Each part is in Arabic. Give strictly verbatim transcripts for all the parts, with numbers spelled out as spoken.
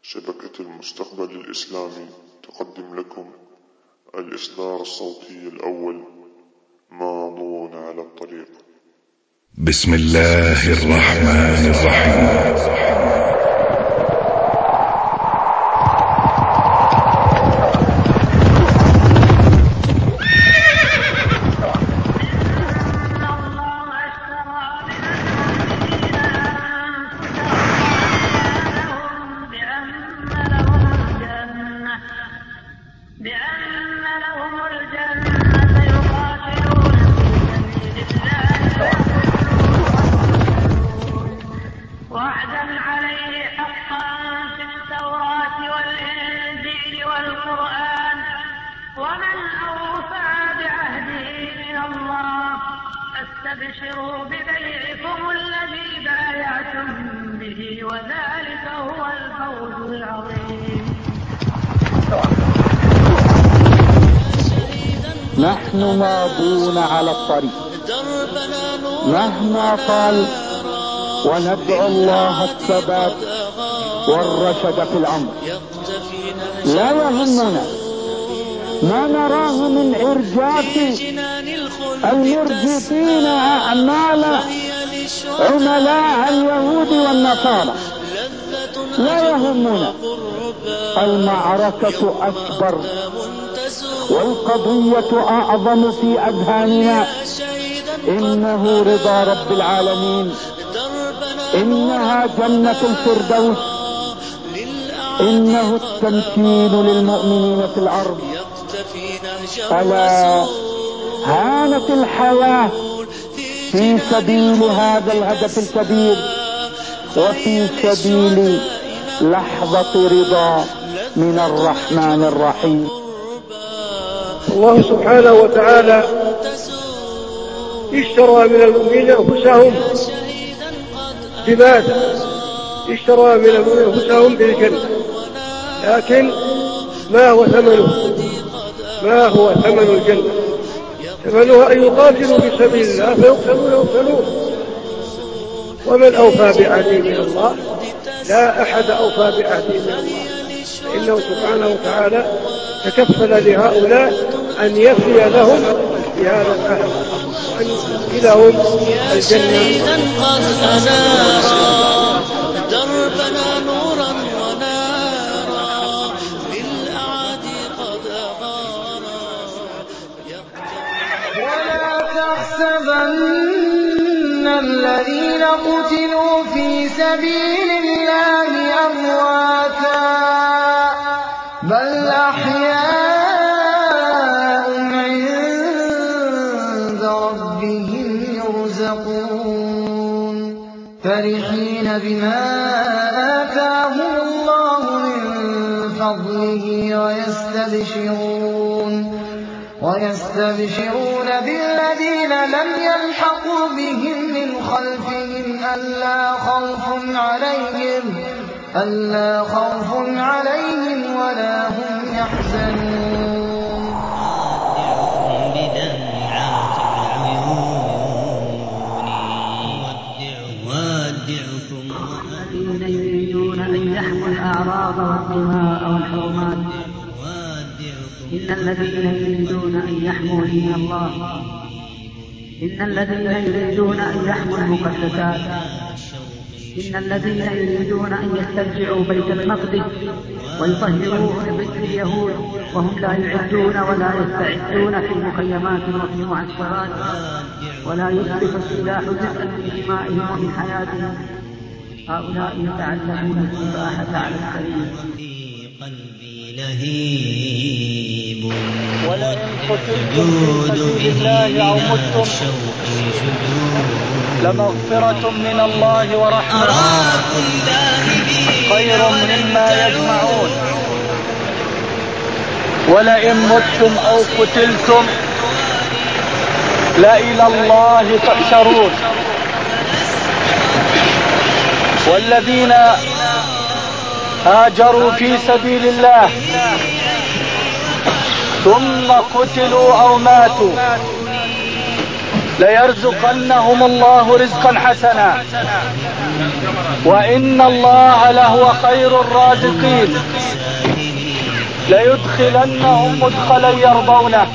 شبكة المستقبل الإسلامي تقدم لكم الإصدار الصوتي الأول، ماضون على الطريق. بسم الله الرحمن الرحيم. استبشروا ببيعكم الذي بايعتم به وذلك هو الفوز العظيم. نحن ماضون على الطريق مهما طال، وندعو الله الثبات والرشد في الأمر. لا يهمنا ما نراه من إرجاف المرجفين أعمال عملاء اليهود والنصارى، لا يهمنا. المعركة أكبر والقضية أعظم في أذهاننا. إنه رضا رب العالمين، إنها جنة الفردوس، إنه التمكين للمؤمنين في الأرض. ألا هانت الحياة في سبيل هذا الهدف الكبير، وفي سبيل لحظة رضا من الرحمن الرحيم. الله سبحانه وتعالى اشترى من المؤمنين أنفسهم بماذا؟ اشترى من المؤمنين أنفسهم بالجنة، لكن ما هو ثمنه؟ ما هو ثمن الجنة؟ ثمنها أن يقاتلوا في سبيل الله فيقتلون ويقتلون. ومن أوفى بعهده من الله؟ لا أحد أوفى بعهده من الله، فإنه سبحانه وتعالى تكفل لهؤلاء أن يفي لهم بهذا العهد وأن يدخلهم الجنة. قد أنار دربنا نورا ونارا للأعادي قد أغارا. ولا تحسبن الذين قتلوا في سبيل الله أمواتا، بل أحياء عند ربهم يرزقون، فرحين بما آتاهم الله من فضله ويستبشرون ويستبشرون بالذين لم يلحقوا بهم من خلفهم ألا خوف عليهم ألا خوف عليهم ولا هم يحزنون. بدمعات العيون وودعكم الذين يريدون أن يحموا الأعراض والدماء والحرمات. إن الذين يريدون أن يحموا دين الله إن الذين يريدون أن يحموا المقدسات إن الذين يريدون أن يسترجعوا بيت المقدس ويطهروه لبيت اليهود وهم لا يعدون ولا يستعدون في مخيمات وفي معسكرات، ولا يسلف السلاح جزءا من دمائهم ومن حياتهم. هؤلاء يتعلمون السباحة على السرير. لهيب ولئن قتلتم في سبيل الله أو متم لمغفرة من الله ورحمة خير مما يجمعون. ولئن متم أو قتلتم لإلى الله تحشرون. والذين هاجروا في سبيل الله ثم قتلوا أو ماتوا ليرزقنهم الله رزقا حسنا وإن الله لهو خير الرازقين. ليدخلنهم مدخلا يرضونه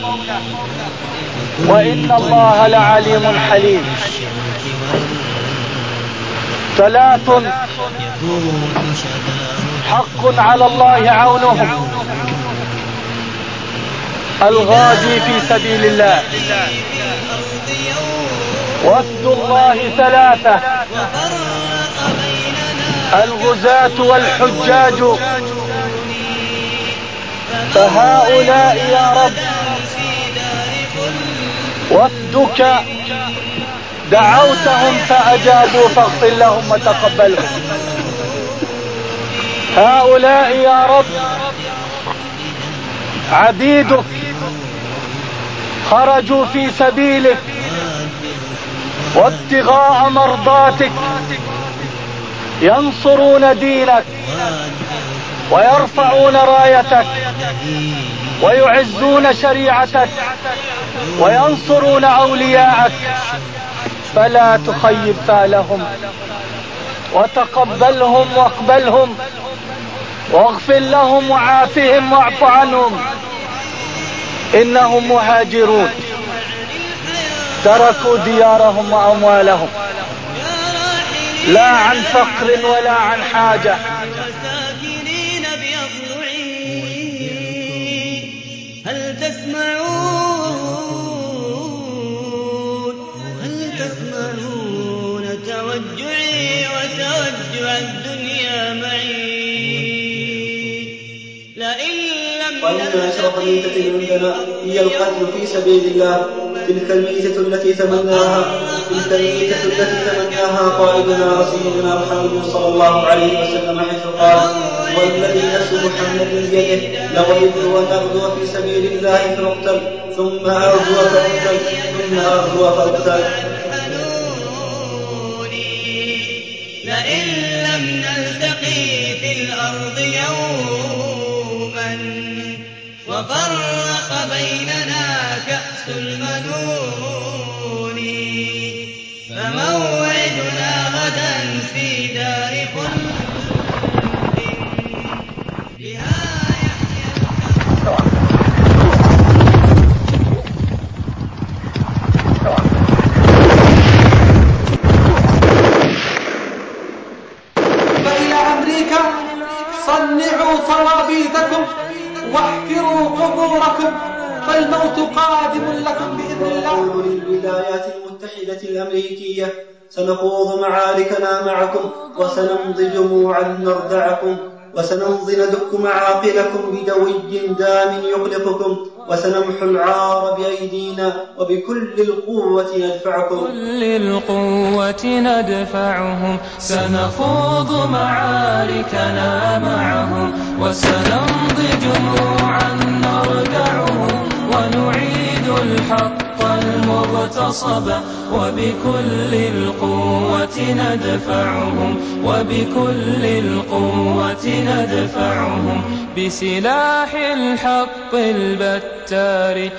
وإن الله لعليم حليم. ثلاث حق على الله عونهم: الغازي في سبيل الله، وفد الله ثلاثة: الغزاة والحجاج. فهؤلاء يا رب وفدك دعوتهم فأجابوا فاغفر لهم وتقبلهم. هؤلاء يا رب عبيدك خرجوا في سبيلك وابتغاء مرضاتك، ينصرون دينك ويرفعون رايتك ويعزون شريعتك وينصرون أولياءك، فلا تخيب فالهم وتقبلهم واقبلهم واغفر لهم وعافهم واعف عنهم. إنهم مهاجرون تركوا ديارهم وأموالهم لا عن فقر ولا عن حاجة. هل تسمعون هل تسمعون توجعي وتوجع الدنيا معي؟ لئن لم وإن أشرف ميتة عندنا هي القتل في سبيل الله. تلك الميتة التي تمناها تلك الميتة التي تمناها قائدنا رسولنا محمد صلى الله عليه وسلم حيث قال: والذي نفس محمد بيده لغيب ونغدو في سبيل الله فنقتل ثم أغدو فأقتل ثم أغدو فأقتل. لئن لم نلتقي في الأرض يوما وفرق بيننا كأس المنون، فموعدنا غدا في دار خلد بها يحيى فإلى أمريكا صنعوا صوابيدكم واحفروا قبوركم فالموت قادم لكم بإذن الله. للولايات المتحدة الأمريكية: سنخوض معاركنا معكم وسنمضي جموعا نردعكم وسنمضي ندك معاقلكم بدوي دام يقلقكم وسنمحو العار بأيدينا وبكل القوة ندفعكم. كل القوة ندفعهم. سنخوض معاركنا معهم وسنمضي جموعا نردعهم ونعيد الحق المغتصب وبكل القوة ندفعهم وبكل القوة ندفعهم. بسلاح الحق البتار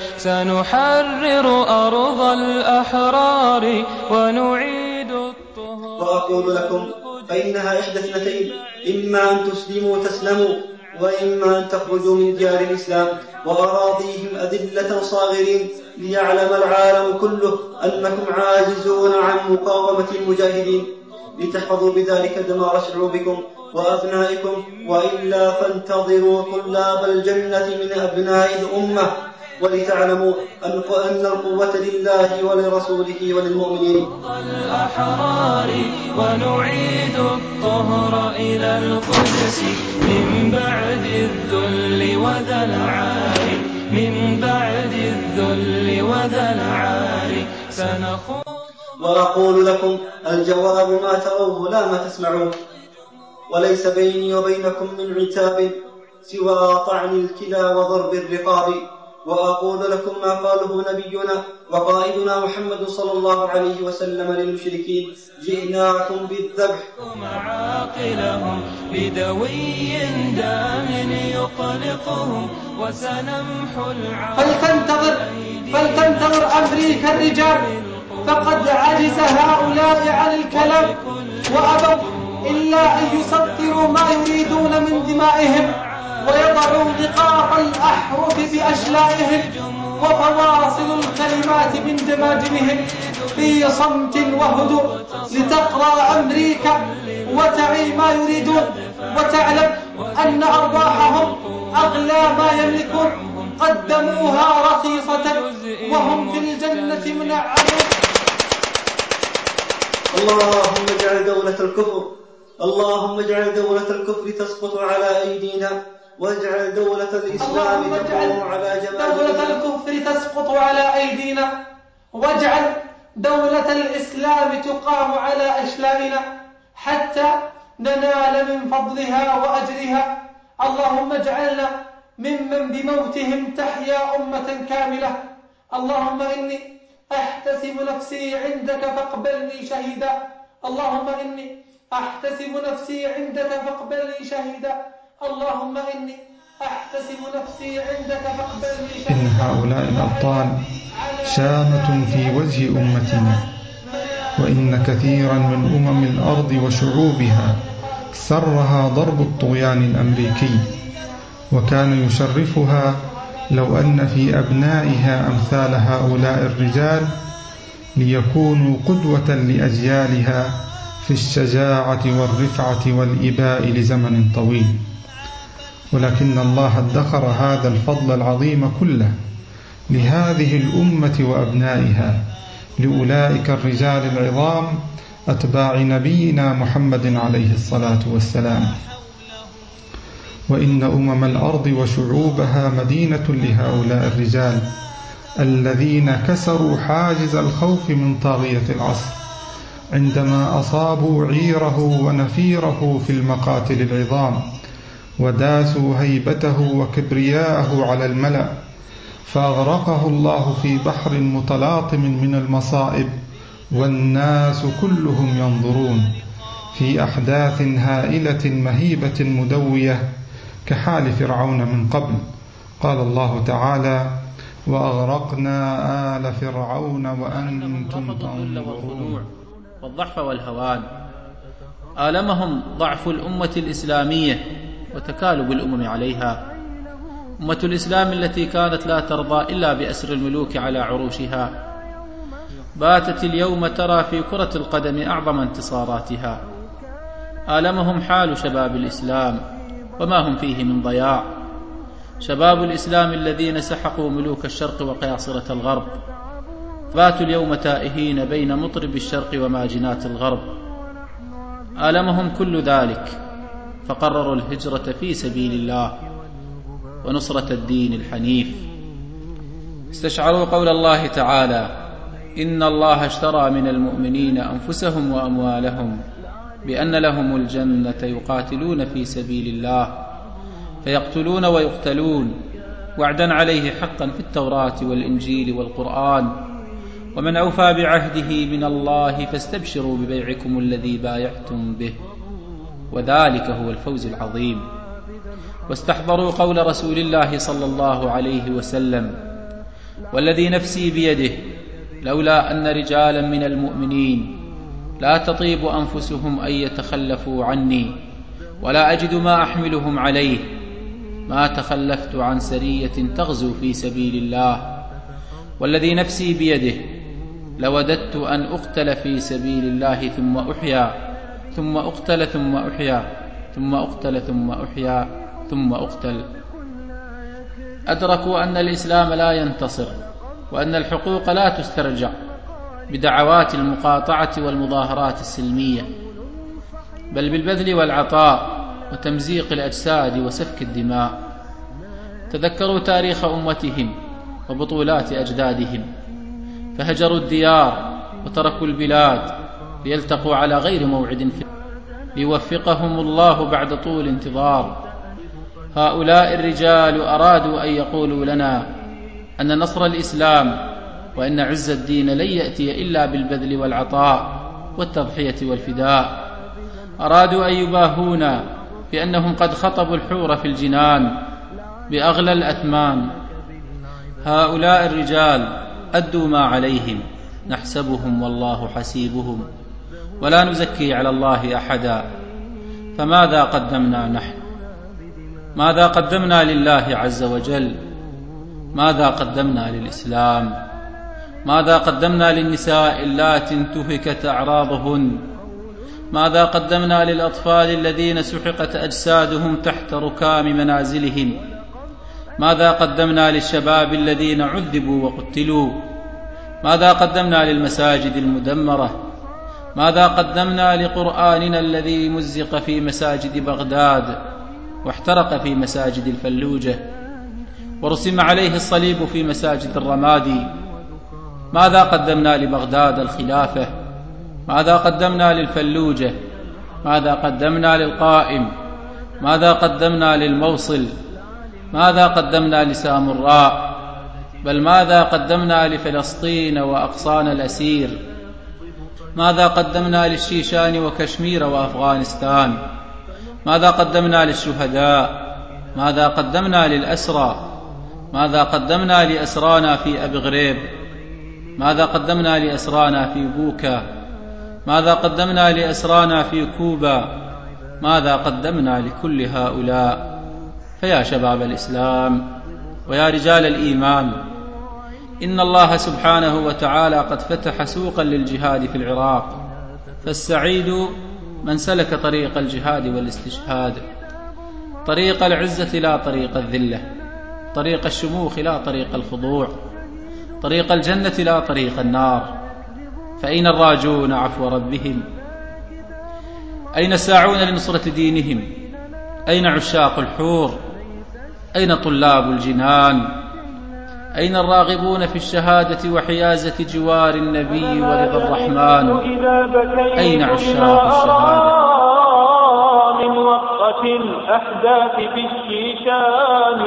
سنحرر أرض الأحرار ونعيد الطهر. وأقول لكم: فإنها إحدى اثنتين، إما أن تسلموا تسلموا وإما أن تخرجوا من ديار الإسلام وأراضيهم أذلة صاغرين، ليعلم العالم كله أنكم عاجزون عن مقاومة المجاهدين، لتحفظوا بذلك دمار شعوبكم وأبنائكم، وإلا فانتظروا طلاب الجنة من أبناء الأمة، ولتعلموا أن القوة لله ولرسوله وللمؤمنين. الأحرار ونعيد الطهر إلى القدس من بعد الذل وذا العار من بعد الذل وذا العار سنخوض. وأقول لكم: الجواب ما تروه لا ما تسمعون، وليس بيني وبينكم من عتاب سوى طعن الكلى وضرب الرقاب. وأقول لكم ما قاله نبينا وقائدنا محمد صلى الله عليه وسلم للمشركين: جئناكم بالذبح معاقلهم بدوي دام يقلقهم وسنمحو العار. فلتنتظر فلتنتظر أمريكا الرجال فقد عجز هؤلاء عن الكلام وأبوا إلا أن يسطروا ما يريدون من دمائهم ويضعوا نقاط الأحرف بأشلائهم وفواصل الكلمات من دماجمهم في صمت وهدوء لتقرأ أمريكا وتعي ما يريدون وتعلم أن أرواحهم أغلى ما يملكون قدموها رخيصة وهم في الجنة منعمون. اللهم اجعل دولة الكفر اللهم اجعل دولة الكفر تسقط على أيدينا واجعل دولة الإسلام تقوم على جماعتنا. دولة الكفر تسقط على أيدينا واجعل دولة الإسلام تقام على أشلائنا حتى ننال من فضلها وأجرها. اللهم اجعلنا ممن بموتهم تحيا أمة كاملة. اللهم إني أحتسب نفسي عندك فاقبلني شهيدا. اللهم إني أحتسب نفسي عندك فاقبلني شهيدا. اللهم إني أحتسب نفسي عندك فاقبلني شهيدا. إن هؤلاء الأبطال شامة في وجه أمتنا، وإن كثيرا من أمم الأرض وشعوبها سرها ضرب الطغيان الأمريكي، وكان يشرفها لو أن في أبنائها أمثال هؤلاء الرجال ليكونوا قدوة لأجيالها في الشجاعة والرفعة والإباء لزمن طويل. ولكن الله ادخر هذا الفضل العظيم كله لهذه الأمة وأبنائها، لأولئك الرجال العظام أتباع نبينا محمد عليه الصلاة والسلام. وإن أمم الأرض وشعوبها مدينة لهؤلاء الرجال الذين كسروا حاجز الخوف من طاغية العصر عندما أصابوا عيره ونفيره في المقاتل العظام، وداسوا هيبته وكبرياءه على الملأ، فأغرقه الله في بحر متلاطم من المصائب والناس كلهم ينظرون في أحداث هائلة مهيبة مدوية كحال فرعون من قبل. قال الله تعالى: وأغرقنا آل فرعون وأنتم تنظرون. والضعف والهوان آلمهم ضعف الأمة الإسلامية وتكالب الأمم عليها. أمة الإسلام التي كانت لا ترضى إلا بأسر الملوك على عروشها باتت اليوم ترى في كرة القدم أعظم انتصاراتها. آلمهم حال شباب الإسلام وما هم فيه من ضياع. شباب الإسلام الذين سحقوا ملوك الشرق وقياصرة الغرب باتوا اليوم تائهين بين مطرب الشرق وماجنات الغرب. آلمهم كل ذلك فقرروا الهجرة في سبيل الله ونصرة الدين الحنيف. استشعروا قول الله تعالى: إن الله اشترى من المؤمنين أنفسهم وأموالهم بأن لهم الجنة يقاتلون في سبيل الله فيقتلون ويقتلون وعدا عليه حقا في التوراة والإنجيل والقرآن، ومن أوفى بعهده من الله فاستبشروا ببيعكم الذي بايعتم به وذلك هو الفوز العظيم. واستحضروا قول رسول الله صلى الله عليه وسلم: والذي نفسي بيده لولا أن رجالا من المؤمنين لا تطيب أنفسهم أن يتخلفوا عني ولا أجد ما أحملهم عليه ما تخلفت عن سرية تغزو في سبيل الله. والذي نفسي بيده لوددت أن أقتل في سبيل الله ثم أحيا ثم أقتل ثم أحيا ثم أقتل ثم أحيا ثم أقتل. أدركوا أن الإسلام لا ينتصر وأن الحقوق لا تسترجع بدعوات المقاطعة والمظاهرات السلمية، بل بالبذل والعطاء وتمزيق الأجساد وسفك الدماء. تذكروا تاريخ أمتهم وبطولات أجدادهم فهجروا الديار وتركوا البلاد ليلتقوا على غير موعد ليوفقهم الله بعد طول انتظار. هؤلاء الرجال أرادوا أن يقولوا لنا أن نصر الإسلام وأن عز الدين لن يأتي إلا بالبذل والعطاء والتضحية والفداء. أرادوا أن يباهونا بأنهم قد خطبوا الحور في الجنان بأغلى الأثمان. هؤلاء الرجال أدوا ما عليهم نحسبهم والله حسيبهم ولا نزكي على الله أحدا. فماذا قدمنا نحن؟ ماذا قدمنا لله عز وجل؟ ماذا قدمنا للإسلام؟ ماذا قدمنا للنساء اللاتي انتهكت أعراضهن؟ ماذا قدمنا للأطفال الذين سحقت أجسادهم تحت ركام منازلهم؟ ماذا قدمنا للشباب الذين عذبوا وقتلوا؟ ماذا قدمنا للمساجد المدمرة؟ ماذا قدمنا لقرآننا الذي مزق في مساجد بغداد واحترق في مساجد الفلوجة ورسم عليه الصليب في مساجد الرمادي؟ ماذا قدمنا لبغداد الخلافة؟ ماذا قدمنا للفلوجة؟ ماذا قدمنا للقائم؟ ماذا قدمنا للموصل؟ ماذا قدمنا لسامراء؟ بل ماذا قدمنا لفلسطين وأقصانا الأسير؟ ماذا قدمنا للشيشان وكشمير وأفغانستان؟ ماذا قدمنا للشهداء؟ ماذا قدمنا للأسرى؟ ماذا قدمنا لأسرانا في أبي غريب؟ ماذا قدمنا لأسرانا في بوكا؟ ماذا قدمنا لأسرانا في كوبا؟ ماذا قدمنا لكل هؤلاء؟ فيا شباب الإسلام ويا رجال الإيمان، إن الله سبحانه وتعالى قد فتح سوقا للجهاد في العراق، فالسعيد من سلك طريق الجهاد والاستشهاد، طريق العزة لا طريق الذلة، طريق الشموخ لا طريق الخضوع، طريق الجنة لا طريق النار. فأين الراجون عفو ربهم؟ أين الساعون لنصرة دينهم؟ أين عشاق الحور؟ أين طلاب الجنان؟ أين الراغبون في الشهادة وحيازة جوار النبي ورضا الرحمن؟ أين عشاق الشهادة؟ من وقت الأحداث في الشيشان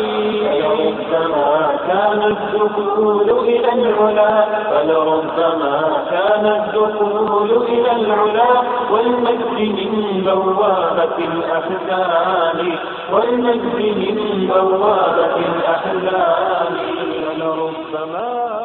فلربما كان الدخول إلى العلا فلربما كان الدخول إلى العلا والمجد من بوابة الأحزان والمجد من بوابة الأحزان فلربما